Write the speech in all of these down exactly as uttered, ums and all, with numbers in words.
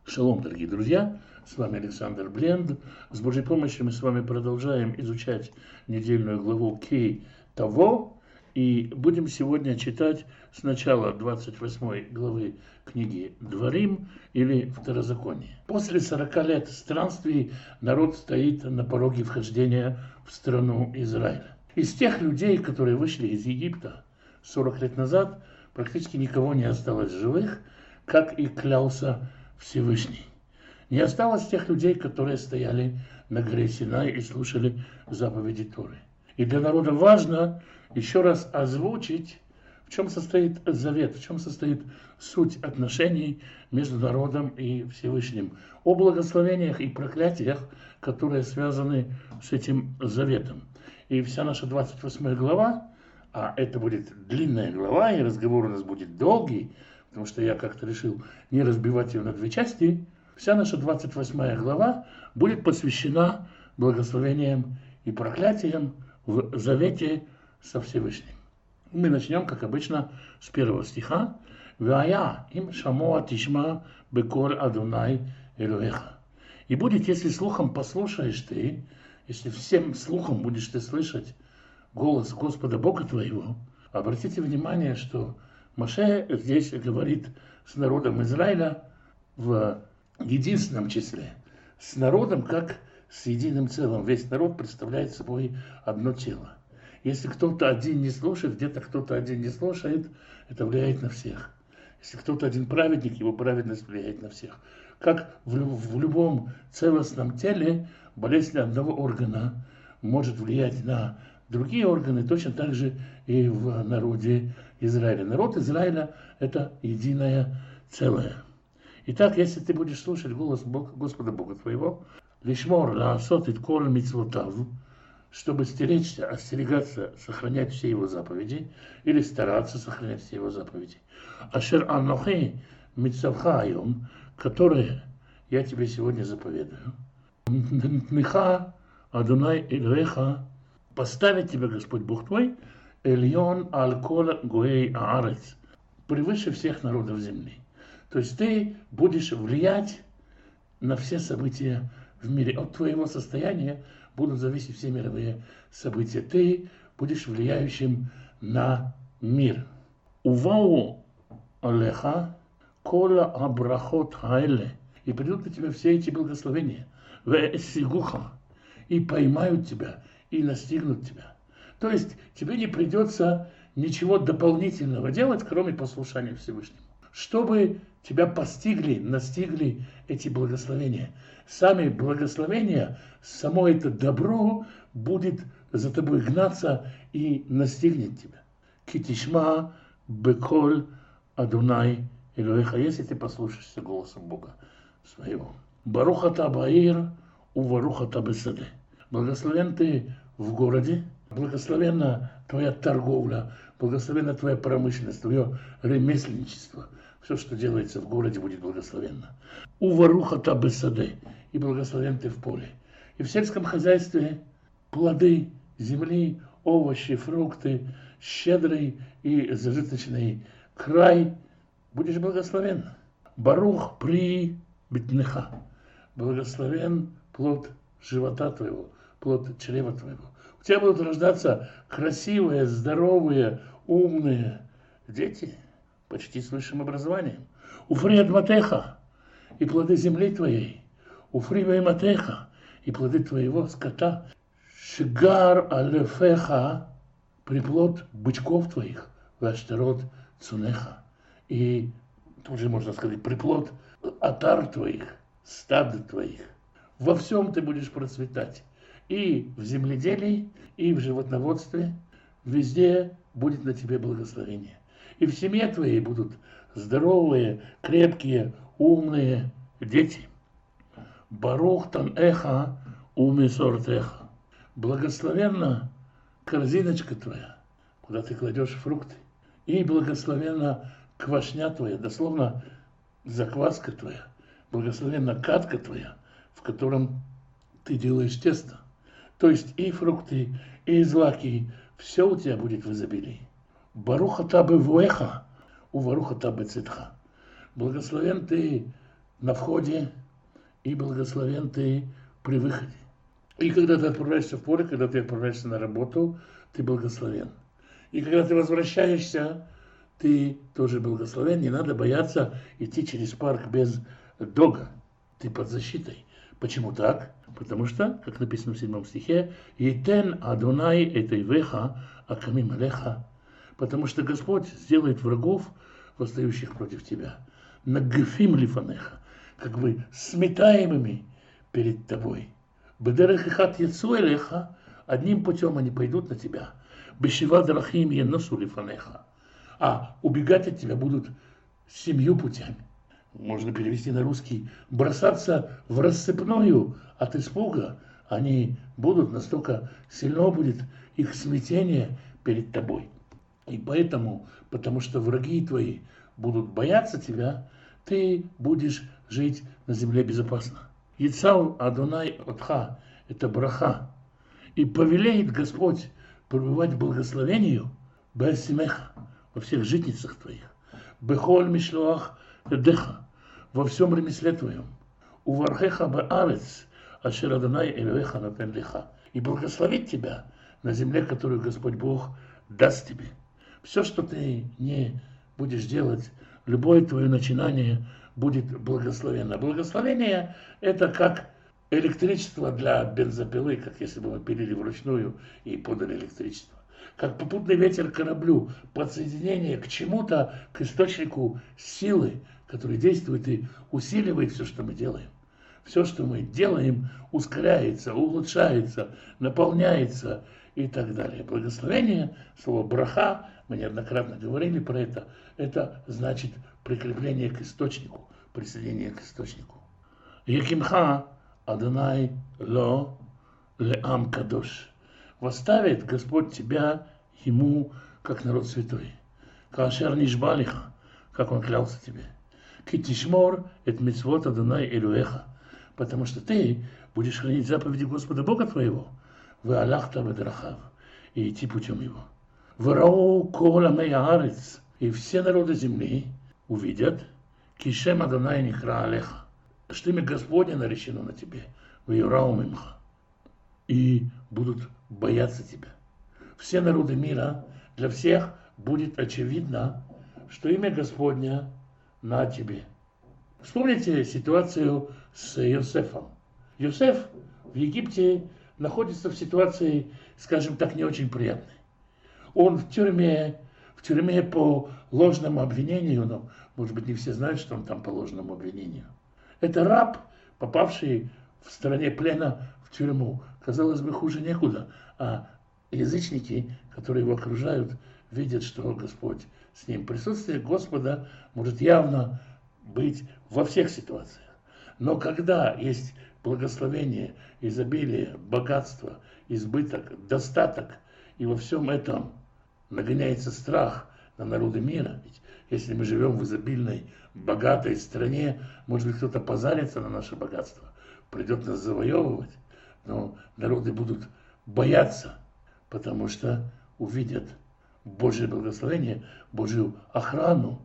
Шалом, дорогие друзья, с вами Александр Бленд. С Божьей помощью мы с вами продолжаем изучать недельную главу Ки Таво. И будем сегодня читать сначала двадцать восьмой главы книги Дворим или Второзаконие. После сорока лет странствий народ стоит на пороге вхождения в страну Израиля. Из тех людей, которые вышли из Египта сорок лет назад, практически никого не осталось живых, как и клялся Всевышний. Не осталось тех людей, которые стояли на горе Синай и слушали заповеди Торы. И для народа важно еще раз озвучить, в чем состоит завет, в чем состоит суть отношений между народом и Всевышним, о благословениях и проклятиях, которые связаны с этим заветом. И вся наша двадцать восьмая глава, а это будет длинная глава, и разговор у нас будет долгий, потому что я как-то решил не разбивать ее на две части, вся наша двадцать восьмая глава будет посвящена благословениям и проклятиям в завете со Всевышним. Мы начнем, как обычно, с первого стиха. «Вая им шамоа тишма беколь Адунай Элоэха». И будет, если слухом послушаешь ты, если всем слухом будешь ты слышать голос Господа Бога твоего, обратите внимание, что Моше здесь говорит с народом Израиля в единственном числе. С народом как с единым целым. Весь народ представляет собой одно тело. Если кто-то один не слушает, где-то кто-то один не слушает, это влияет на всех. Если кто-то один праведник, его праведность влияет на всех. Как в, в любом целостном теле болезнь одного органа может влиять на другие органы, точно так же и в народе Израиля. Народ Израиля – это единое целое. Итак, если ты будешь слушать голос Бога, Господа Бога твоего, лишмор лаасот ит коль мицвотав, чтобы стеречься, остерегаться, сохранять все его заповеди, или стараться сохранять все его заповеди. Ашер анохи мицавха айом, которые я тебе сегодня заповедую. Нтмиха Адунай Элоэха, поставит тебя Господь Бог твой, Эльон аль-кол гоэй аарец, превыше всех народов земли. То есть ты будешь влиять на все события в мире. От твоего состояния будут зависеть все мировые события. Ты будешь влияющим на мир. Увау алеха кола абрахот хаэле. И придут на тебя все эти благословения. Вэсигуха. И поймают тебя, и настигнут тебя. То есть тебе не придется ничего дополнительного делать, кроме послушания Всевышнему. Чтобы тебя постигли, настигли эти благословения. Сами благословения, само это добро будет за тобой гнаться и настигнет тебя. Китишма беколь Адунай Элоэха, если ты послушаешься голосом Бога своего. Барухата баир уварухата бесаде. Благословен ты в городе, благословенна твоя торговля, благословенна твоя промышленность, твое ремесленничество. Все, что делается в городе, будет благословенно. Уварухата бесаде, и благословен ты в поле. И в сельском хозяйстве плоды земли, овощи, фрукты, щедрый и зажиточный край, будешь благословен. Барух при битнеха, благословен плод живота твоего, плод чрева твоего. У тебя будут рождаться красивые, здоровые, умные дети, почти с высшим образованием. Уфри адматеха, и плоды земли твоей. Уфри вейматеха, и плоды твоего скота. Шигар алефеха, приплод бычков твоих. Ваштерот цунеха, и тоже можно сказать приплод отар твоих, стад твоих. Во всем ты будешь процветать. И в земледелии, и в животноводстве. Везде будет на тебе благословение. И в семье твоей будут здоровые, крепкие, умные дети. Барух тан эха умисортеха. Благословенна корзиночка твоя, куда ты кладешь фрукты. И благословенна квашня твоя, дословно закваска твоя. Благословенна катка твоя, в котором ты делаешь тесто. То есть и фрукты, и злаки, все у тебя будет в изобилии. Баруха табы вуэха, у варуха табы цитха. Благословен ты на входе, и благословен ты при выходе. И когда ты отправляешься в поле, когда ты отправляешься на работу, ты благословен. И когда ты возвращаешься, ты тоже благословен. Не надо бояться идти через парк без дога. Ты под защитой. Почему так? Потому что, как написано в седьмом стихе, «Етен Адонай этейвеха акамим алеха». Потому что Господь сделает врагов, восстающих против тебя, нагфим лифанеха, как бы сметаемыми перед тобой. Бедерех ихат яцу элеха, одним путем они пойдут на тебя. Бешива драхим еносу лифанеха. А убегать от тебя будут семью путями. Можно перевести на русский: бросаться в рассыпную от испуга. Они будут, настолько сильно будет их смятение перед тобой. И поэтому, потому что враги твои будут бояться тебя, ты будешь жить на земле безопасно. Яцав Адонай Отха – это браха. И повелеет Господь пребывать в благословении беасимеха, во всех житницах твоих, бехоль мишлуах эдеха, во всем ремесле твоем, у вархеха баарец, ашер Адонай элевеха натен леха, и благословит тебя на земле, которую Господь Бог даст тебе. Все, что ты не будешь делать, любое твое начинание будет благословенно. Благословение – это как электричество для бензопилы, как если бы мы пилили вручную и подали электричество. Как попутный ветер кораблю, подсоединение к чему-то, к источнику силы, который действует и усиливает все, что мы делаем. Все, что мы делаем, ускоряется, улучшается, наполняется и так далее. Благословение, слово браха, мы неоднократно говорили про это, это значит прикрепление к источнику, присоединение к источнику. Якимха Адонай ло леам кадош. Восставит Господь тебя ему, как народ святой. Кашер нишбалиха, как он клялся тебе. Китишмор эт мицвот Адонай элюэха. Потому что ты будешь хранить заповеди Господа Бога твоего. Вы аллахта бедрахав. И идти путем его. Вырау кола мея-арец. И все народы земли увидят, кишем Адонай нихра алеха, что имя Господне наречено на тебе, в Юрау мимха, и будут бояться тебя. Все народы мира, для всех будет очевидно, что имя Господня на тебе. Вспомните ситуацию с Йосефом. Йосеф в Египте находится в ситуации, скажем так, не очень приятной. Он в тюрьме, в тюрьме по ложному обвинению, но, может быть, не все знают, что он там по ложному обвинению. Это раб, попавший в стране плена в тюрьму. Казалось бы, хуже некуда. А язычники, которые его окружают, видят, что Господь с ним. Присутствие Господа может явно быть во всех ситуациях. Но когда есть благословение, изобилие, богатство, избыток, достаток, и во всем этом нагоняется страх на народы мира, ведь если мы живем в изобильной, богатой стране, может быть, кто-то позарится на наше богатство, придет нас завоевывать, но народы будут бояться, потому что увидят Божье благословение, Божью охрану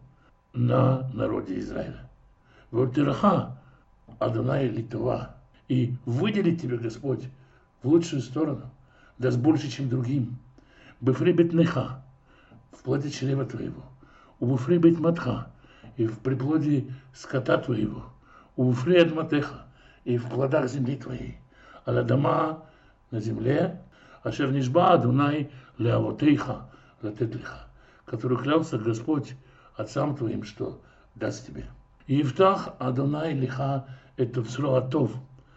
на народе Израиля. Вортираха Адонай Литова. И выделит тебя Господь в лучшую сторону, даст больше, чем другим. Бефри бетнеха, в плоде чрева твоего. У буфри бет матха, и в приплоде скота твоего. У буфри адматеха, и в плодах земли твоей. Аля дома на земле, ашер нишба Адонай леавотейха латетлиха, который клялся Господь отцам твоим, что даст тебе. И Ифтах Адонай лиха это всроатов.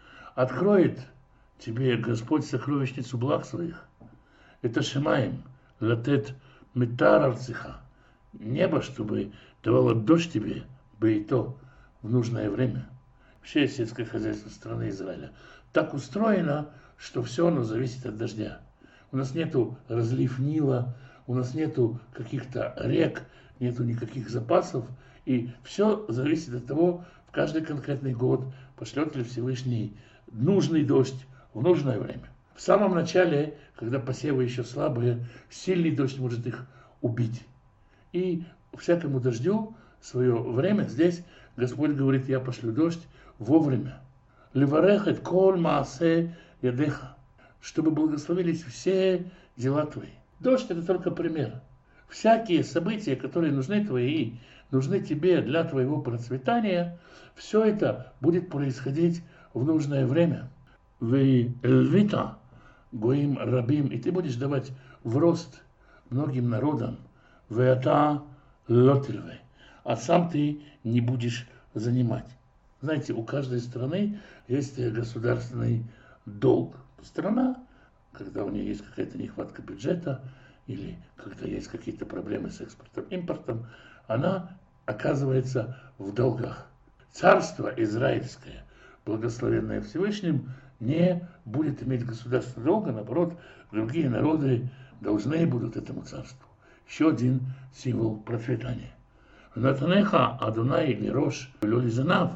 Откроет тебе Господь сокровищницу благ своих. Это шемаем, латет метар арциха. Небо, чтобы давало дождь тебе, бы и то в нужное время. Вообще сельское хозяйство страны Израиля так устроено, что все оно зависит от дождя. У нас нету разлив Нила, у нас нету каких-то рек, нету никаких запасов. И все зависит от того, в каждый конкретный год пошлет ли Всевышний нужный дождь в нужное время. В самом начале, когда посевы еще слабые, сильный дождь может их убить. И всякому дождю свое время, здесь Господь говорит, я пошлю дождь вовремя. Леварехет кол маасе ядеха, чтобы благословились все дела твои. Дождь это только пример. Всякие события, которые нужны твои, нужны тебе для твоего процветания, все это будет происходить в нужное время. Вы эльвита гоим рабим, и ты будешь давать в рост многим народам. Вы ата лотильве, а сам ты не будешь занимать. Знаете, у каждой страны есть государственный долг. Страна, когда у нее есть какая-то нехватка бюджета или когда есть какие-то проблемы с экспортом, импортом, она оказывается в долгах. Царство израильское, благословенное Всевышним, не будет иметь государственного долга, наоборот, другие народы должны будут этому царству. Еще один символ процветания. Натанеха Адунай Лирош Лёлизанав,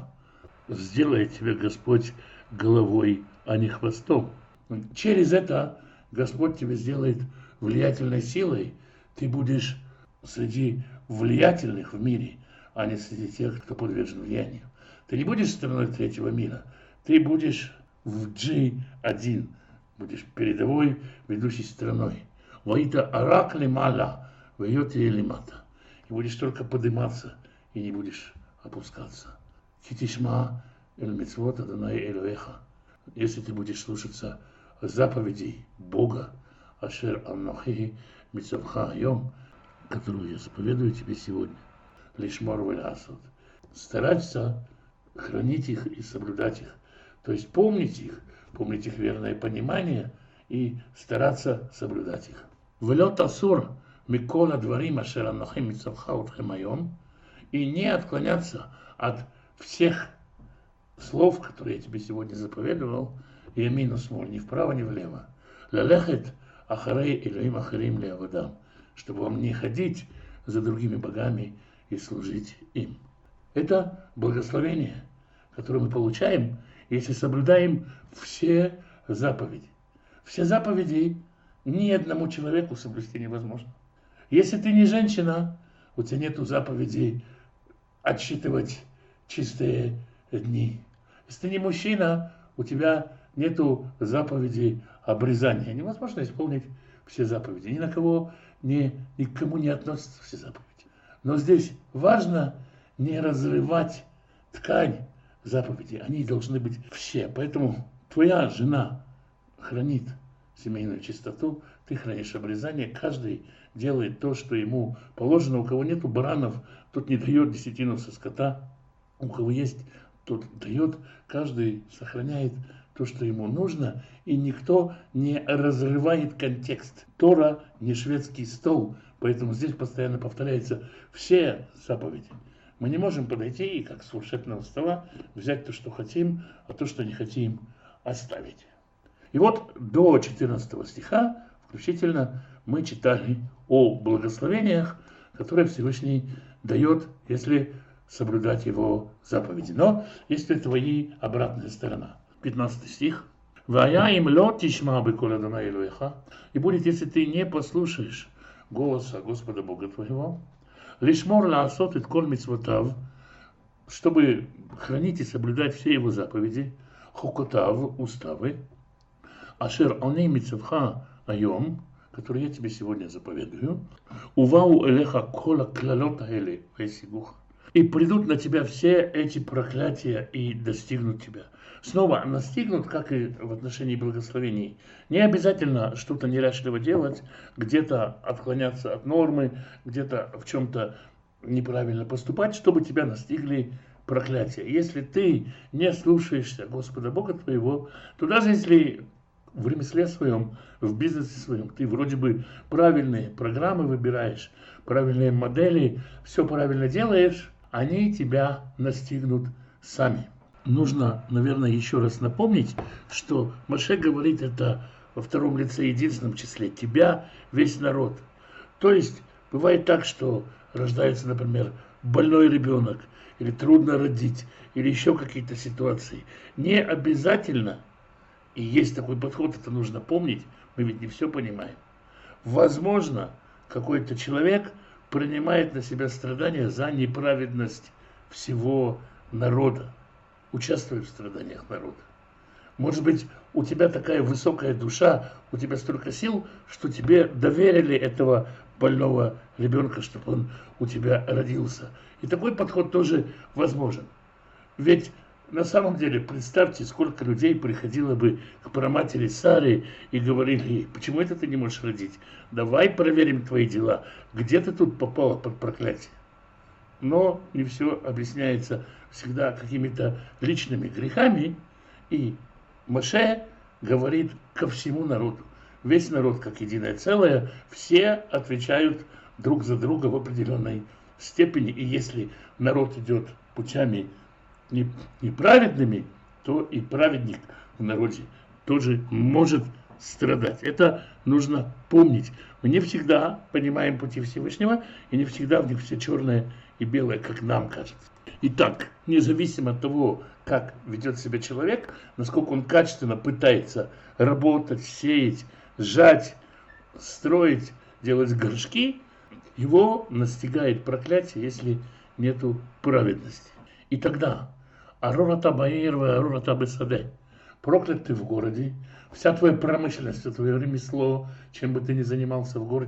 сделает тебя Господь головой, а не хвостом. Через это Господь тебя сделает влиятельной силой. Ты будешь среди влиятельных в мире, а не среди тех, кто подвержен влиянию. Ты не будешь страной третьего мира. Ты будешь в джи один. Будешь передовой, ведущей страной. Ваита арак лимала, вайоти лимата. И будешь только подниматься, и не будешь опускаться. Хитишма эль мицвот Адонай Элоэха. Если ты будешь слушаться заповедей Бога, Ашер Аннохи Мицавха Айом, которую я заповедую тебе сегодня, Лишмор Валясот, стараться хранить их и соблюдать их, то есть помнить их, помнить их верное понимание и стараться соблюдать их. Велет Асур Микола Дворим Ашер Аннохи Мицавха Утхем Айом, и не отклоняться от всех слов, которые я тебе сегодня заповедовал, и минус мол, ни вправо, ни влево. Лалехет ахарей илюим ахарим леавадам, чтобы вам не ходить за другими богами и служить им. Это благословение, которое мы получаем, если соблюдаем все заповеди. Все заповеди ни одному человеку соблюсти невозможно. Если ты не женщина, у тебя нету заповедей отсчитывать чистые дни. Если ты не мужчина, у тебя нету заповедей обрезания. Невозможно исполнить все заповеди. Ни на кого, ни, ни к кому не относятся все заповеди. Но здесь важно не разрывать ткань заповедей. Они должны быть все. Поэтому твоя жена хранит семейную чистоту, ты хранишь обрезание. Каждый делает то, что ему положено. У кого нету баранов, тот не дает десятину со скота. У кого есть, тот дает. Каждый сохраняет то, что ему нужно, и никто не разрывает контекст. Тора не шведский стол, поэтому здесь постоянно повторяются все заповеди. Мы не можем подойти и, как с фуршетного стола, взять то, что хотим, а то, что не хотим, оставить. И вот до четырнадцатого стиха, включительно, мы читали о благословениях, которые Всевышний дает, если соблюдать его заповеди. Но есть у этого и обратная сторона. пятнадцатый стих. «Вая им лот тишма беколь Адонай Элоэха». И будет, если ты не послушаешь голоса Господа Бога твоего, лишмор лаасот эт коль мицвотав, чтобы хранить и соблюдать все его заповеди, хукотав, уставы, ашер они мицавха айом, которые я тебе сегодня заповедую, увау элеха кола клалота эле вайсигуха. И придут на тебя все эти проклятия и достигнут тебя. Снова настигнут, как и в отношении благословений. Не обязательно что-то неряшливо делать, где-то отклоняться от нормы, где-то в чем-то неправильно поступать, чтобы тебя настигли проклятия. Если ты не слушаешься Господа Бога твоего, то даже если в ремесле своем, в бизнесе своем, ты вроде бы правильные программы выбираешь, правильные модели, все правильно делаешь, они тебя настигнут сами. Нужно, наверное, еще раз напомнить, что Моше говорит это во втором лице единственном числе. Тебя, весь народ. То есть, бывает так, что рождается, например, больной ребенок, или трудно родить, или еще какие-то ситуации. Не обязательно, и есть такой подход, это нужно помнить, мы ведь не все понимаем. Возможно, какой-то человек принимает на себя страдания за неправедность всего народа, участвует в страданиях народа. Может быть, у тебя такая высокая душа, у тебя столько сил, что тебе доверили этого больного ребенка, чтобы он у тебя родился. И такой подход тоже возможен. Ведь на самом деле, представьте, сколько людей приходило бы к праматери Саре и говорили ей: почему это ты не можешь родить? Давай проверим твои дела. Где ты тут попала под проклятие? Но не все объясняется всегда какими-то личными грехами. И Моше говорит ко всему народу. Весь народ как единое целое, все отвечают друг за друга в определенной степени. И если народ идет путями неправедными, то и праведник в народе тоже может страдать. Это нужно помнить. Мы не всегда понимаем пути Всевышнего, и не всегда в них все черное и белое, как нам кажется. Итак, независимо от того, как ведет себя человек, насколько он качественно пытается работать, сеять, сжать, строить, делать горшки, его настигает проклятие, если нету праведности. И тогда Арората Баир, Арората Бесаде. Проклят ты в городе, вся твоя промышленность, твое ремесло, чем бы ты ни занимался в городе,